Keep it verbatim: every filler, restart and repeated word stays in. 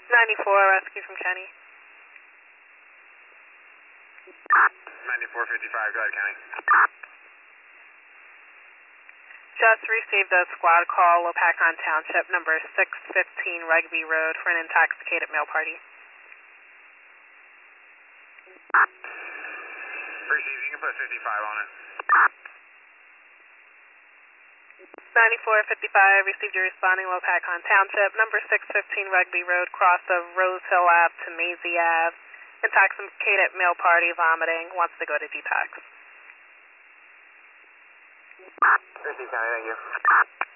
ninety-four, rescue from Kenny. ninety-four fifty-five, go ahead, Kenny. Just received a squad call, Lopakon Township, number six fifteen Rugby Road, for an intoxicated male party. Received, you can put fifty-five on it. ninety-four fifty-five, received your responding, Lopakon Township, number six fifteen Rugby Road, cross of Rose Hill Ave to Maisie Ave. Intoxicated male party, vomiting, wants to go to detox. Received, County, thank you.